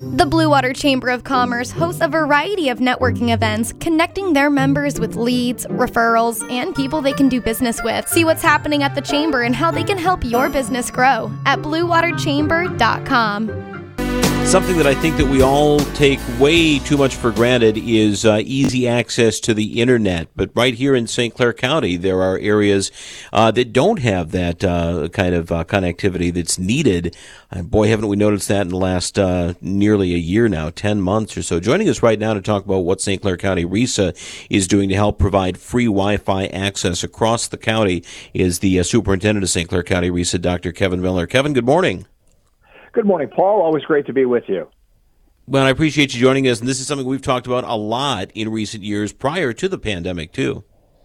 The Blue Water Chamber of Commerce hosts a variety of networking events, connecting their members with leads, referrals, and people they can do business with. See what's happening at the Chamber and how they can help your business grow at bluewaterchamber.com. Something that I think that we all take way too much for granted is easy access to the internet. But right here in St. Clair County, there are areas that don't have that kind of connectivity that's needed. And boy, haven't we noticed that in the last nearly a year now, 10 months or so. Joining us right now to talk about what St. Clair County RESA is doing to help provide free Wi-Fi access across the county is the Superintendent of St. Clair County RESA, Dr. Kevin Miller. Kevin, good morning. Good morning, Paul. Always great to be with you. Well, I appreciate you joining us, and this is something we've talked about a lot in recent years prior to the pandemic, too.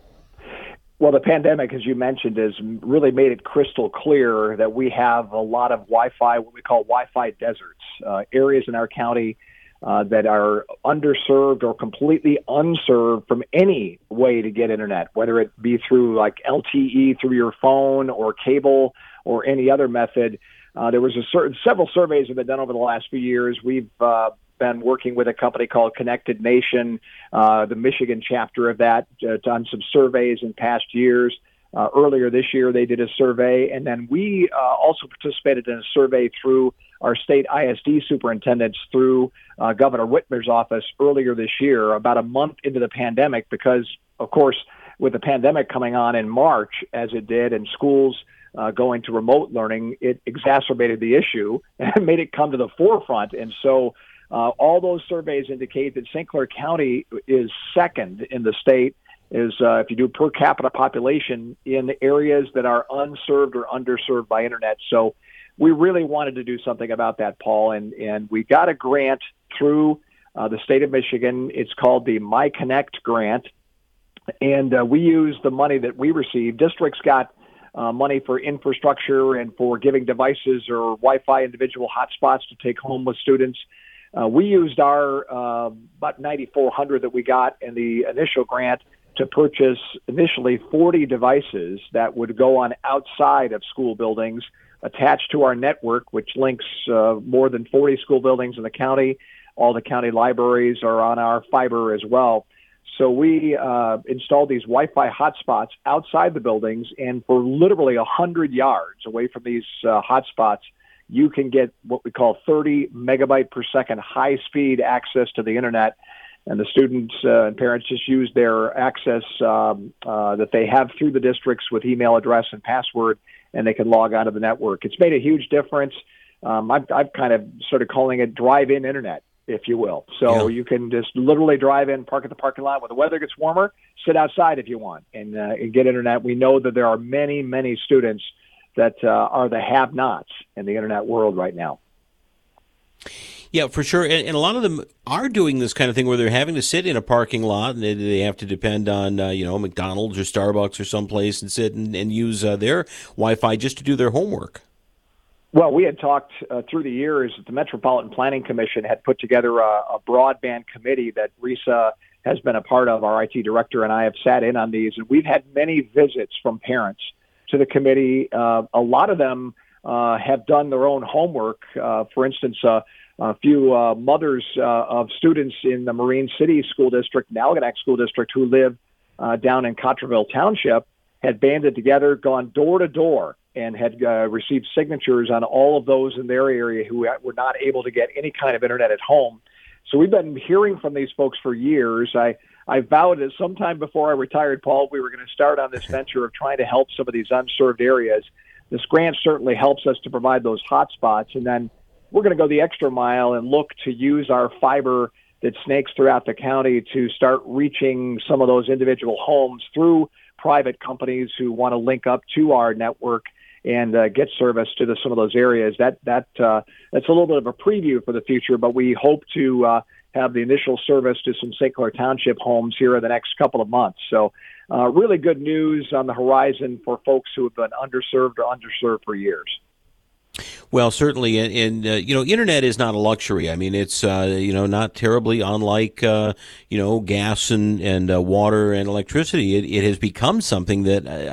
Well, the pandemic, as you mentioned, has really made it crystal clear that we have a lot of Wi-Fi, what we call Wi-Fi deserts, areas in our county that are underserved or completely unserved from any way to get internet, whether it be through like LTE through your phone or cable or any other method. There was several surveys have been done over the last few years. We've been working with a company called Connected Nation, the Michigan chapter of that, done some surveys in past years. Earlier this year, they did a survey, and then we also participated in a survey through our state ISD superintendents through Governor Whitmer's office earlier this year, about a month into the pandemic, because, of course, with the pandemic coming on in March, as it did, and schools going to remote learning, it exacerbated the issue and made it come to the forefront. And so all those surveys indicate that St. Clair County is second in the state, if you do per capita population, in areas that are unserved or underserved by internet. So we really wanted to do something about that, Paul, and we got a grant through the state of Michigan. It's called the MyConnect grant, and we used the money that we received. Districts got money for infrastructure and for giving devices or Wi-Fi individual hotspots to take home with students. We used our about $9,400 that we got in the initial grant to purchase initially 40 devices that would go on outside of school buildings attached to our network, which links more than 40 school buildings in the county. All the county libraries are on our fiber as well. So we installed these Wi-Fi hotspots outside the buildings, and for literally 100 yards away from these hotspots, you can get what we call 30 megabyte per second high-speed access to the internet. And the students and parents just use their access that they have through the districts with email address and password, and they can log onto the network. It's made a huge difference. I've kind of started calling it drive-in internet, if you will. So you can just literally drive in, park at the parking lot. When the weather gets warmer, sit outside if you want and get internet. We know that there are many, many students that are the have-nots in the internet world right now. Yeah, for sure. And a lot of them are doing this kind of thing where they're having to sit in a parking lot and they have to depend on, McDonald's or Starbucks or someplace and sit and use their Wi-Fi just to do their homework. Well, we had talked through the years. The Metropolitan Planning Commission had put together a broadband committee that RESA has been a part of. Our IT director and I have sat in on these, and we've had many visits from parents to the committee. A lot of them have done their own homework. For instance, a few mothers of students in the Marine City School District, Algonac School District, who live down in Cotterville Township, had banded together, gone door to door, and had received signatures on all of those in their area who were not able to get any kind of internet at home. So we've been hearing from these folks for years. I vowed that sometime before I retired, Paul, we were going to start on this venture of trying to help some of these unserved areas. This grant certainly helps us to provide those hotspots, and then we're going to go the extra mile and look to use our fiber that snakes throughout the county to start reaching some of those individual homes through private companies who want to link up to our network and get service to some of those areas. That's a little bit of a preview for the future, but we hope to have the initial service to some St. Clair Township homes here in the next couple of months. So really good news on the horizon for folks who have been underserved or underserved for years. Well, certainly, and internet is not a luxury. I mean, it's not terribly unlike gas and water and electricity. It has become something that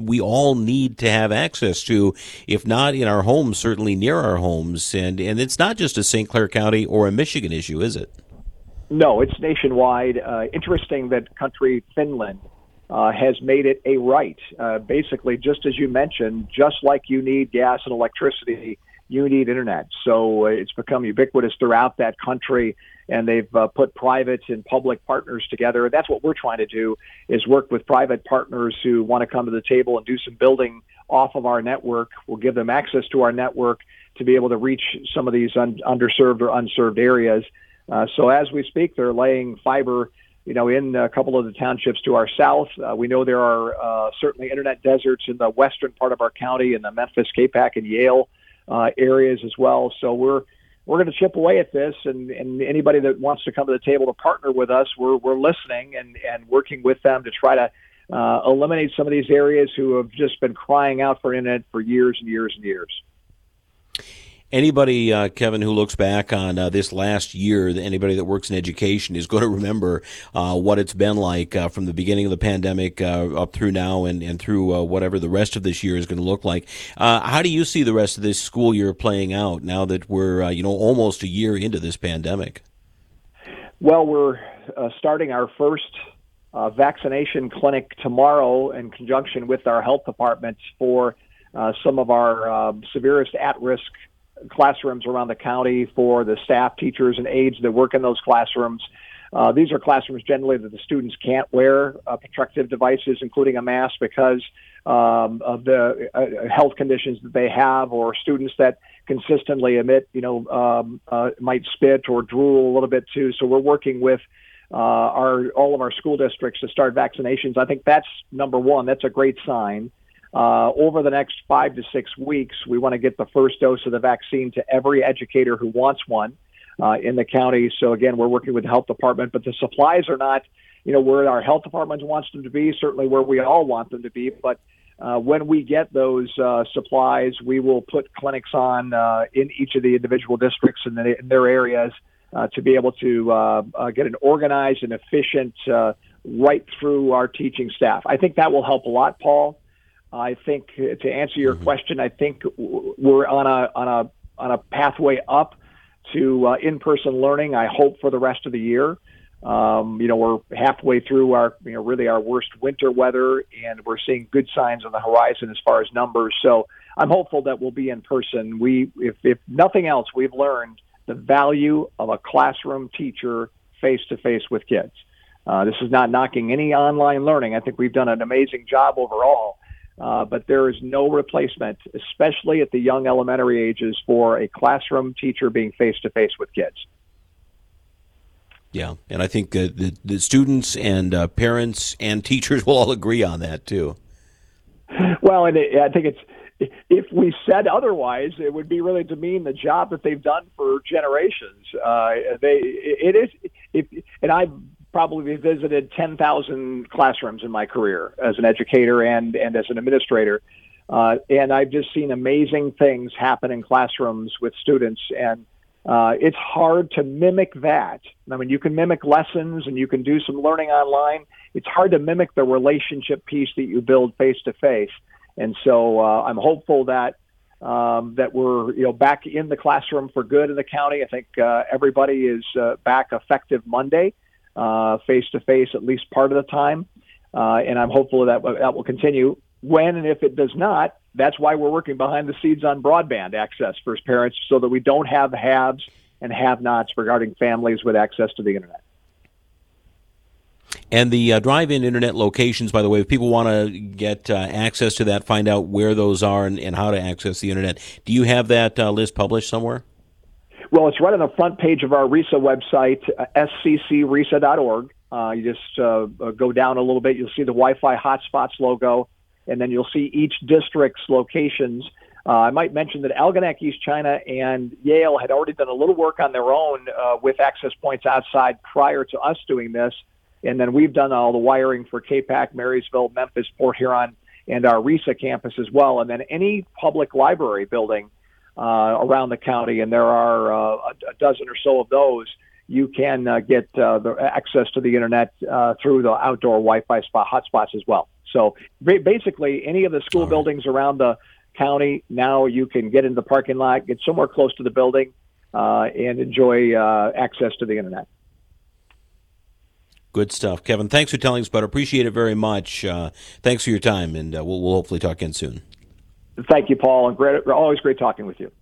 we all need to have access to, if not in our homes, certainly near our homes. And it's not just a St. Clair County or a Michigan issue, is it? No, it's nationwide. Interesting that country Finland has made it a right. Basically, just as you mentioned, just like you need gas and electricity, you need internet. So it's become ubiquitous throughout that country, and they've put private and public partners together. That's what we're trying to do, is work with private partners who want to come to the table and do some building off of our network. We'll give them access to our network to be able to reach some of these underserved or unserved areas. So as we speak, they're laying fiber, in a couple of the townships to our south. We know there are certainly internet deserts in the western part of our county, in the Memphis, Capac, and Yale areas as well. So we're going to chip away at this, and anybody that wants to come to the table to partner with us, we're listening and working with them to try to eliminate some of these areas who have just been crying out for internet for years and years and years. Anybody, Kevin, who looks back on this last year, anybody that works in education is going to remember what it's been like from the beginning of the pandemic up through now and through whatever the rest of this year is going to look like. How do you see the rest of this school year playing out now that we're, almost a year into this pandemic? Well, we're starting our first vaccination clinic tomorrow in conjunction with our health departments for some of our severest at-risk classrooms around the county, for the staff, teachers, and aides that work in those classrooms. These are classrooms generally that the students can't wear protective devices, including a mask, because of the health conditions that they have, or students that consistently emit, might spit or drool a little bit too. So we're working with all of our school districts to start vaccinations. I think that's number one. That's a great sign. Over the next 5 to 6 weeks, we want to get the first dose of the vaccine to every educator who wants one in the county. So again, we're working with the health department, but the supplies are not, where our health department wants them to be, certainly where we all want them to be. But when we get those supplies, we will put clinics on in each of the individual districts in their areas to be able to get an organized and efficient right through our teaching staff. I think that will help a lot, Paul. I think to answer your question, I think we're on a pathway up to in-person learning. I hope for the rest of the year. We're halfway through our worst winter weather, and we're seeing good signs on the horizon as far as numbers. So I'm hopeful that we'll be in person. If nothing else, we've learned the value of a classroom teacher face-to-face with kids. This is not knocking any online learning. I think we've done an amazing job overall. But there is no replacement, especially at the young elementary ages, for a classroom teacher being face-to-face with kids. Yeah, and I think the students and parents and teachers will all agree on that, too. Well, and I think if we said otherwise, it would be really demean the job that they've done for generations. And I've probably visited 10,000 classrooms in my career as an educator and as an administrator. And I've just seen amazing things happen in classrooms with students. And it's hard to mimic that. I mean, you can mimic lessons and you can do some learning online. It's hard to mimic the relationship piece that you build face-to-face. And so I'm hopeful that we're back in the classroom for good in the county. I think everybody is back effective Monday. Face-to-face at least part of the time. And I'm hopeful that will continue. When and if it does not, that's why we're working behind the scenes on broadband access for parents, so that we don't have haves and have-nots regarding families with access to the internet. And the drive-in internet locations, by the way, if people want to get access to that, find out where those are and how to access the internet, do you have that list published somewhere? Well, it's right on the front page of our RESA website, sccresa.org. You just go down a little bit. You'll see the Wi-Fi hotspots logo, and then you'll see each district's locations. I might mention that Algonac, East China, and Yale had already done a little work on their own with access points outside prior to us doing this. And then we've done all the wiring for Capac, Marysville, Memphis, Port Huron, and our RESA campus as well. And then any public library building around the county, and there are a dozen or so of those, you can get the access to the internet through the outdoor Wi-Fi hotspots as well. So basically, any of the school buildings around the county, now you can get into the parking lot, get somewhere close to the building, and enjoy access to the internet. Good stuff. Kevin, thanks for telling us about it. Appreciate it very much. Thanks for your time, and we'll hopefully talk again soon. Thank you, Paul, and always great talking with you.